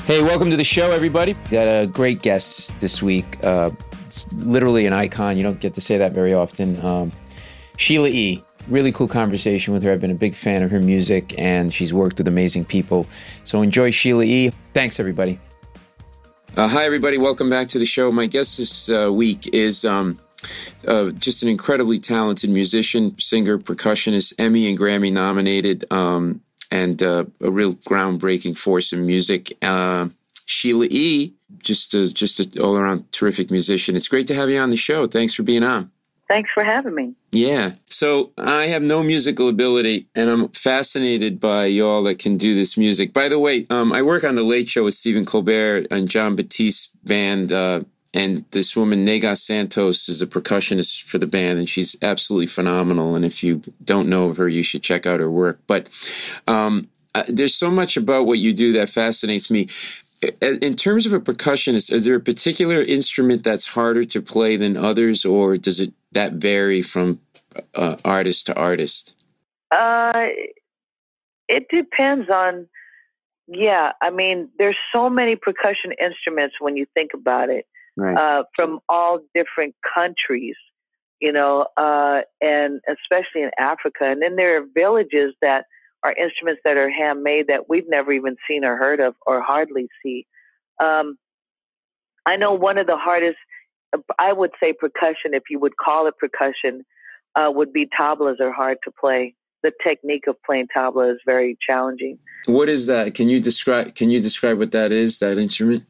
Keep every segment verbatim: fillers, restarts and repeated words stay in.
Hey, welcome to the show, everybody. Got a great guest this week. Uh, it's literally an icon. You don't get to say that very often. Um, Sheila E. Really cool conversation with her. I've been a big fan of her music, and she's worked with amazing people. So enjoy Sheila E. Thanks, everybody. Uh, hi, everybody. Welcome back to the show. My guest this uh, week is um, uh, just an incredibly talented musician, singer, percussionist, Emmy and Grammy nominated. Um, and uh, a real groundbreaking force in music. Uh, Sheila E., just a, just an all-around terrific musician. It's great to have you on the show. Thanks for being on. Thanks for having me. Yeah. So I have no musical ability, and I'm fascinated by y'all that can do this music. By the way, um, I work on The Late Show with Stephen Colbert and John Batiste's band, uh, and this woman, Nega Santos, is a percussionist for the band, and she's absolutely phenomenal. And if you don't know of her, you should check out her work. But um, uh, there's so much about what you do that fascinates me. In terms of a percussionist, is there a particular instrument that's harder to play than others, or does it that vary from uh, artist to artist? Uh, it depends on, yeah, I mean, there's so many percussion instruments when you think about it. Right. Uh, from all different countries, you know, uh, and especially in Africa. And then there are villages that are instruments that are handmade that we've never even seen or heard of or hardly see. Um, I know one of the hardest, I would say percussion, if you would call it percussion, uh, would be tablas are hard to play. The technique of playing tabla is very challenging. What is that? Can you describe, can you describe what that is, that instrument?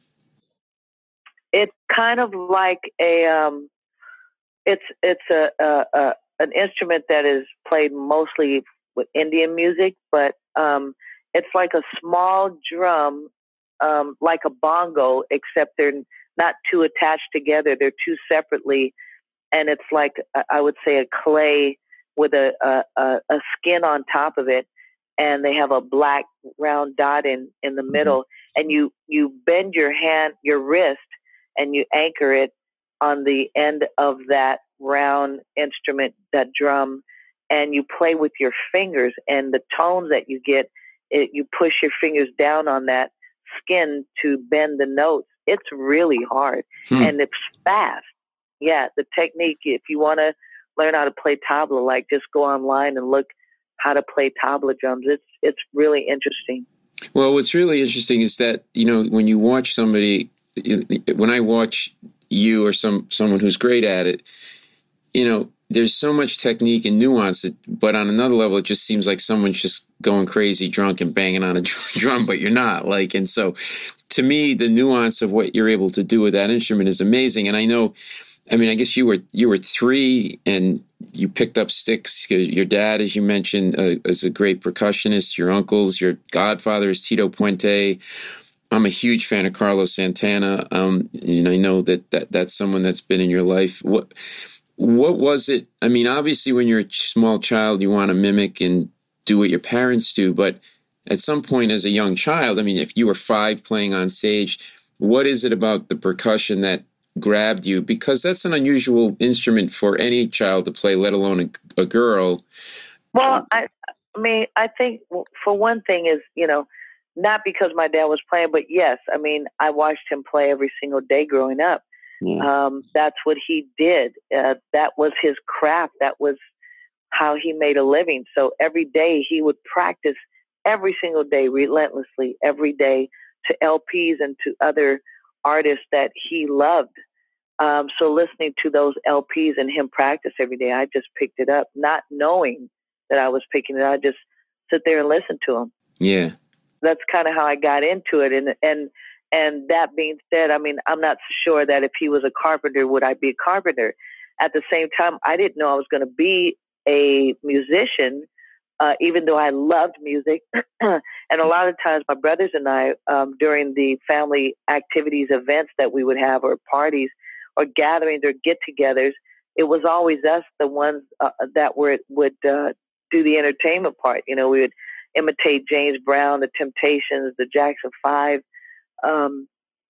It's kind of like a, um, it's it's a, a, a an instrument that is played mostly with Indian music, but um, it's like a small drum, um, like a bongo, except they're not two attached together; they're two separately, and it's like I would say a clay with a a, a skin on top of it, and they have a black round dot in in the middle, and you you bend your hand, your wrist, and you anchor it on the end of that round instrument, that drum, and you play with your fingers. And the tones that you get, it, you push your fingers down on that skin to bend the notes. It's really hard, hmm. and it's fast. Yeah, the technique, if you want to learn how to play tabla, like just go online and look how to play tabla drums. It's it's really interesting. Well, what's really interesting is that, you know, when you watch somebody, when I watch you or some someone who's great at it, you know, there's so much technique and nuance, but on another level, it just seems like someone's just going crazy drunk and banging on a drum, but you're not. Like, and so to me, the nuance of what you're able to do with that instrument is amazing. And I know, I mean, I guess you were you were three and you picked up sticks. Your dad, as you mentioned, uh, is a great percussionist. Your uncles, your godfather is Tito Puente. I'm a huge fan of Carlos Santana. Um, and I know that, that that's someone that's been in your life. What what was it? I mean, obviously, when you're a small child, you want to mimic and do what your parents do. But at some point, as a young child, I mean, if you were five playing on stage, what is it about the percussion that grabbed you? Because that's an unusual instrument for any child to play, let alone a, a girl. Well, I, I mean, I think for one thing is, you know, not because my dad was playing, but yes, I mean, I watched him play every single day growing up. Yeah. Um, that's what he did. Uh, that was his craft. That was how he made a living. So every day he would practice every single day, relentlessly, every day, to L Ps and to other artists that he loved. Um, so listening to those L Ps and him practice every day, I just picked it up, not knowing that I was picking it up. I just sit there and listen to him. Yeah. That's kind of how I got into it. And, and, and that being said, I mean, I'm not sure that if he was a carpenter, would I be a carpenter? At the same time, I didn't know I was going to be a musician, uh, even though I loved music. And a lot of times my brothers and I, um, during the family activities, events that we would have, or parties or gatherings or get-togethers, it was always us, the ones uh, that were would uh, do the entertainment part. You know, we would imitate James Brown, the Temptations, the Jackson Five, um,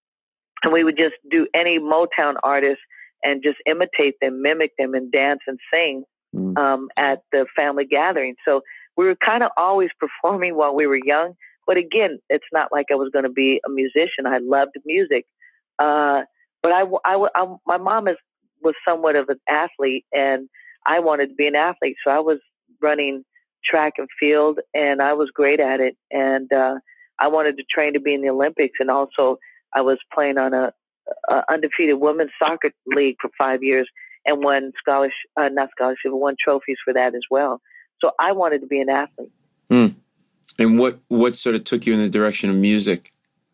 and we would just do any Motown artist and just imitate them, mimic them, and dance and sing um, at the family gathering. So we were kind of always performing while we were young, But again, it's not like I was going to be a musician. I loved music. Uh, but I, I, I, my mom is, was somewhat of an athlete, and I wanted to be an athlete. So I was running track and field, and I was great at it. And uh, I wanted to train to be in the Olympics. And also I was playing on a, a undefeated women's soccer league for five years and won scholarship, uh, not scholarship, won trophies for that as well. So I wanted to be an athlete. Mm. And what, what sort of took you in the direction of music?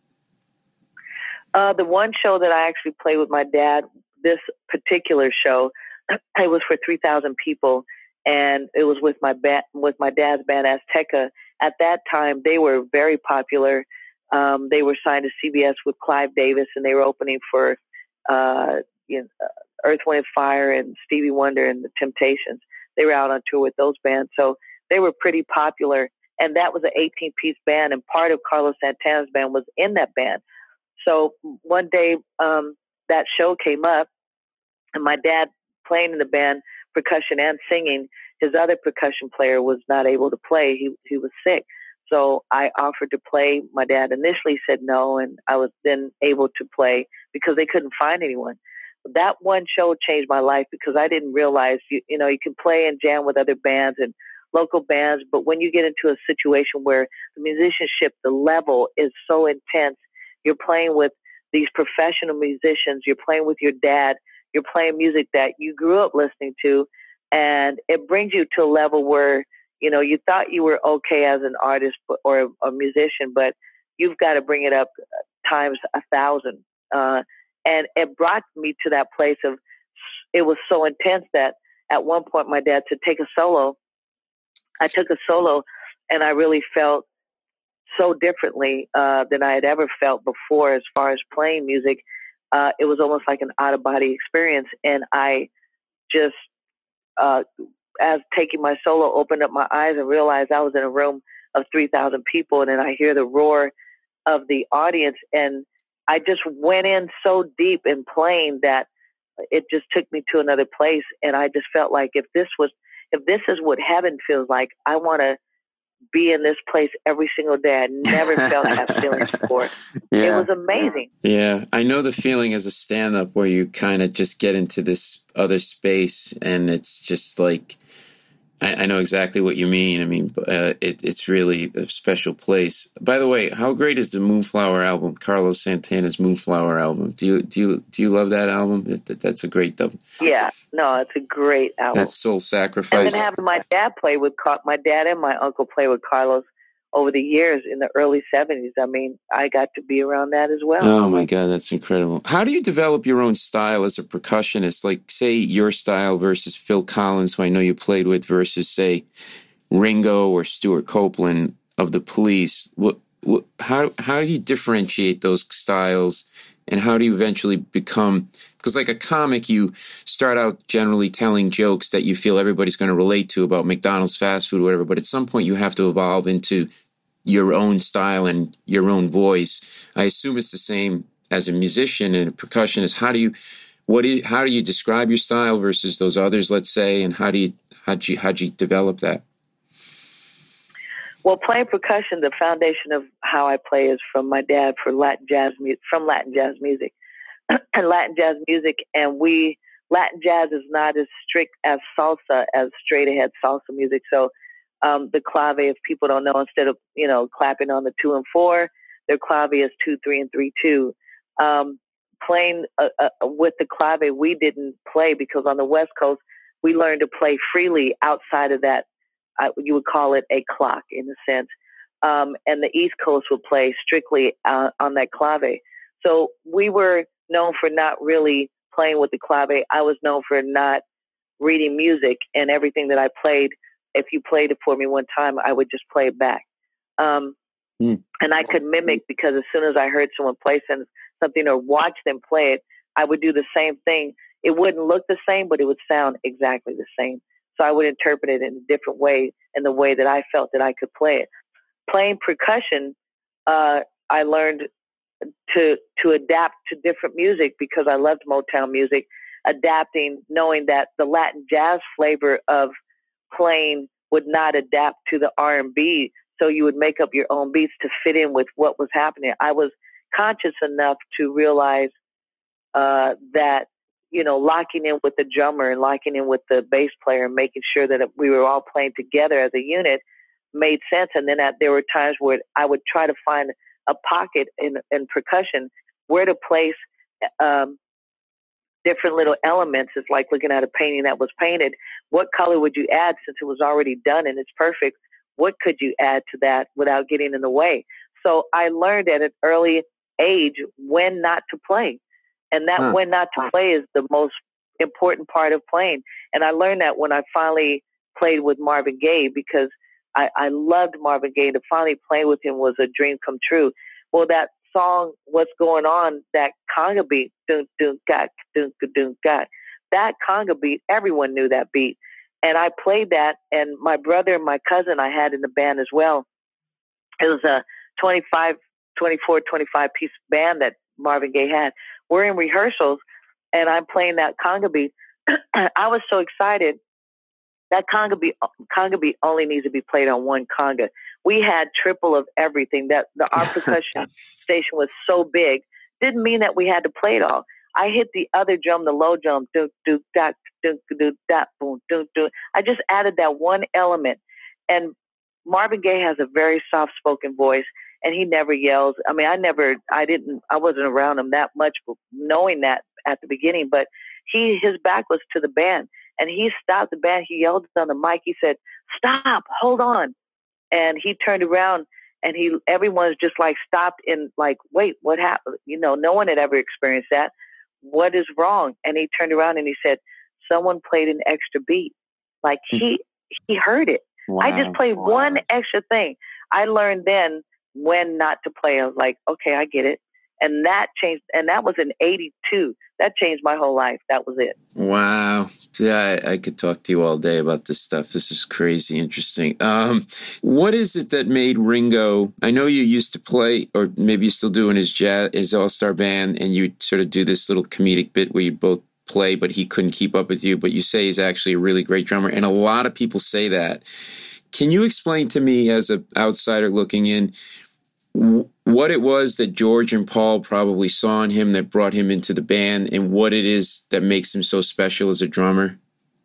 Uh, the one show that I actually played with my dad, this particular show, it was for three thousand people, and it was with my band, with my dad's band Azteca. At that time, they were very popular. Um, they were signed to C B S with Clive Davis, and they were opening for uh, you know, Earth, Wind and Fire and Stevie Wonder and the Temptations. They were out on tour with those bands, so they were pretty popular. And that was an eighteen-piece band, and part of Carlos Santana's band was in that band. So one day, um, that show came up, and my dad playing in the band, percussion and singing. His other percussion player was not able to play. He he was sick. So I offered to play. My dad initially said no, and I was then able to play because they couldn't find anyone. That one show changed my life because I didn't realize, you, you know, you can play and jam with other bands and local bands, but when you get into a situation where the musicianship, the level is so intense, you're playing with these professional musicians, you're playing with your dad, you're playing music that you grew up listening to, and it brings you to a level where, you know, you thought you were okay as an artist or a musician, but you've got to bring it up times a thousand. Uh, and it brought me to that place of, it was so intense that at one point my dad said, take a solo. I took a solo, and I really felt so differently uh, than I had ever felt before as far as playing music. Uh, it was almost like an out-of-body experience, and I just, uh, as taking my solo, opened up my eyes and realized I was in a room of three thousand people, and then I hear the roar of the audience, and I just went in so deep in playing that it just took me to another place, and I just felt like if this was If this is what heaven feels like, I want to be in this place every single day. I never felt that feeling before. Yeah. It was amazing. Yeah, I know the feeling as a stand-up where you kind of just get into this other space, and it's just like, I, I know exactly what you mean. I mean, uh, it, it's really a special place. By the way, how great is the Moonflower album, Carlos Santana's Moonflower album? Do you do you do you love that album? It, that, that's a great album. Yeah, no, it's a great album. That's Soul Sacrifice. And then having my dad play with my dad and my uncle play with Carlos over the years in the early seventies. I mean, I got to be around that as well. Oh my God, that's incredible. How do you develop your own style as a percussionist? Like, say, your style versus Phil Collins, who I know you played with, versus, say, Ringo or Stuart Copeland of the Police. What, what, how, how do you differentiate those styles, and how do you eventually become... Because like a comic, you start out generally telling jokes that you feel everybody's going to relate to about McDonald's fast food or whatever, but at some point you have to evolve into your own style and your own voice. I assume it's the same as a musician and a percussionist. How do you, what do you, how do you describe your style versus those others, let's say, and how do you, how do you, how do you develop that? Well, playing percussion, the foundation of how I play is from my dad for Latin jazz music, from Latin jazz music. And Latin jazz music, and we Latin jazz is not as strict as salsa, as straight ahead salsa music. So um, the clave, if people don't know, instead of you know clapping on the two and four, their clave is two three and three two. Um, playing uh, uh, with the clave, we didn't play because on the West Coast we learned to play freely outside of that. Uh, you would call it a clock in a sense, um, and the East Coast would play strictly uh, on that clave. So we were known for not really playing with the clave. I was known for not reading music, and everything that I played, if you played it for me one time, I would just play it back. Um, mm. And I could mimic, because as soon as I heard someone play something or watch them play it, I would do the same thing. It wouldn't look the same, but it would sound exactly the same. So I would interpret it in a different way, in the way that I felt that I could play it. Playing percussion, uh, I learned to to adapt to different music because I loved Motown music, adapting, knowing that the Latin jazz flavor of playing would not adapt to the R and B So you would make up your own beats to fit in with what was happening. I was conscious enough to realize uh, that, you know, locking in with the drummer and locking in with the bass player and making sure that we were all playing together as a unit made sense. And then at, there were times where I would try to find a pocket in, in percussion where to place um, different little elements. It's like looking at a painting that was painted. What color would you add since it was already done and it's perfect? What could you add to that without getting in the way? So I learned at an early age when not to play. And that huh. when not to play is the most important part of playing. And I learned that when I finally played with Marvin Gaye, because I, I loved Marvin Gaye. To finally play with him was a dream come true. Well, that song, What's Going On, that conga beat, dun, dun, got, dun, dun, got, that conga beat, everyone knew that beat. And I played that, and my brother and my cousin I had in the band as well. It was a twenty-five, twenty-four, twenty-five piece band that Marvin Gaye had. We're in rehearsals, and I'm playing that conga beat. I was so excited. That conga beat, conga beat only needs to be played on one conga. We had triple of everything. That the our percussion station was so big. Didn't mean that we had to play it all. I hit the other drum, the low drum, do do da do do da boom do do. I just added that one element. And Marvin Gaye has a very soft-spoken voice, and he never yells. I mean, I never, I didn't, I wasn't around him that much, knowing that at the beginning. But he, his back was to the band, and he stopped the band. He yelled on the mic. He said, "Stop! Hold on!" And he turned around, and he, everyone's just like stopped and like, "Wait, what happened?" You know, no one had ever experienced that. What is wrong? And he turned around and he said, "Someone played an extra beat." Like he, he heard it. Wow. I just played wow. one extra thing. I learned then when not to play. I was like, okay, I get it. And that changed. And that was in eighty-two. That changed my whole life. That was it. Wow. Yeah, I, I could talk to you all day about this stuff. This is crazy interesting. Um, what is it that made Ringo, I know you used to play, or maybe you still do in his jazz, his all-star band, and you sort of do this little comedic bit where you both play, but he couldn't keep up with you, but you say he's actually a really great drummer. And a lot of people say that. Can you explain to me, as an outsider looking in, what it was that George and Paul probably saw in him that brought him into the band, and what it is that makes him so special as a drummer?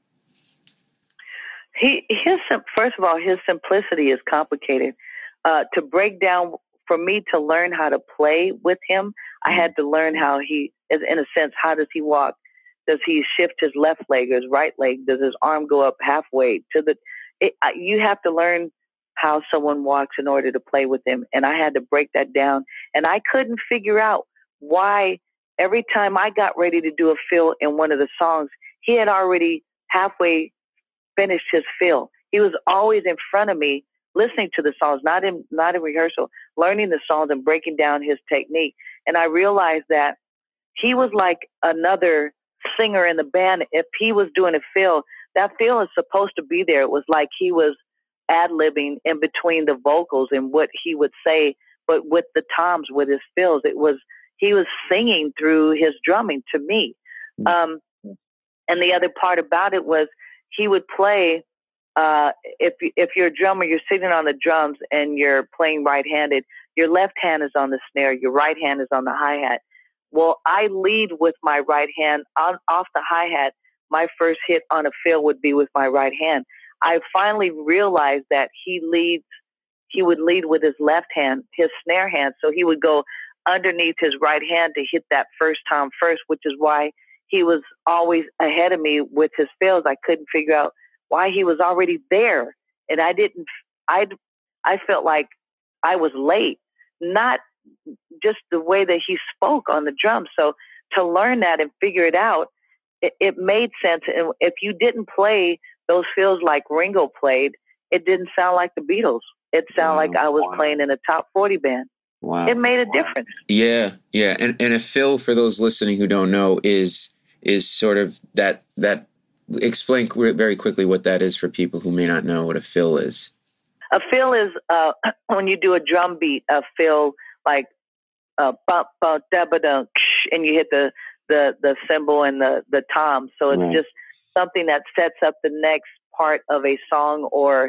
He, his, first of all, his simplicity is complicated. Uh, to break down, for me to learn how to play with him, I had to learn how he is, in a sense, how does he walk? Does he shift his left leg or his right leg? Does his arm go up halfway to the, it, you have to learn how someone walks in order to play with him. And I had to break that down. And I couldn't figure out why every time I got ready to do a fill in one of the songs, he had already halfway finished his fill. He was always in front of me listening to the songs, not in, not in rehearsal, learning the songs and breaking down his technique. And I realized that he was like another singer in the band. If he was doing a fill, that fill is supposed to be there. It was like he was ad-libbing in between the vocals and what he would say, but with the toms, with his fills, it was, he was singing through his drumming to me. Um, and the other part about it was he would play, uh, if, if you're a drummer, you're sitting on the drums and you're playing right-handed, your left hand is on the snare, your right hand is on the hi-hat. Well, I lead with my right hand on, off the hi-hat. My first hit on a fill would be with my right hand. I finally realized that he leads, he would lead with his left hand, his snare hand. So he would go underneath his right hand to hit that first tom first, which is why he was always ahead of me with his fills. I couldn't figure out why he was already there. And I didn't, I, I felt like I was late, not just the way that he spoke on the drums. So to learn that and figure it out, it, it made sense. And if you didn't play those fills like Ringo played, it didn't sound like the Beatles. It sounded wow. like I was wow. playing in a top forty band. Wow. It made a wow. difference. Yeah, yeah. And and a fill, for those listening who don't know, is is sort of that, that explain very quickly what that is for people who may not know what a fill is. A fill is uh, when you do a drum beat, a fill like uh, bump, bump, da ba da, and you hit the, the, the cymbal and the, the tom. So it's right. just something that sets up the next part of a song or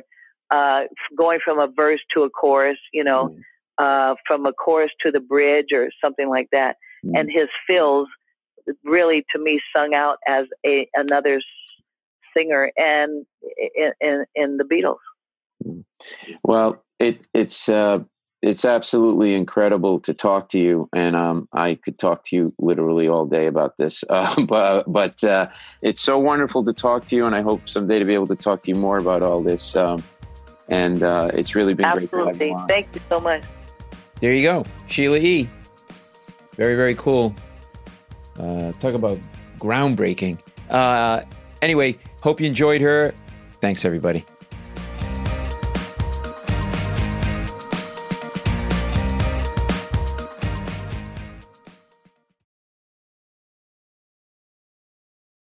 uh, going from a verse to a chorus, you know, uh, from a chorus to the bridge or something like that. Mm-hmm. And his fills really, to me, sung out as a another singer and in, in, in the Beatles. Well, it, it's uh, it's absolutely incredible to talk to you, and um, I could talk to you literally all day about this. Uh, but but uh, it's so wonderful to talk to you, and I hope someday to be able to talk to you more about all this. Um, and uh, it's really been absolutely. great. Absolutely, thank you so much. There you go, Sheila E. Very very cool. Uh, talk about groundbreaking. Uh, anyway, hope you enjoyed her. Thanks, everybody.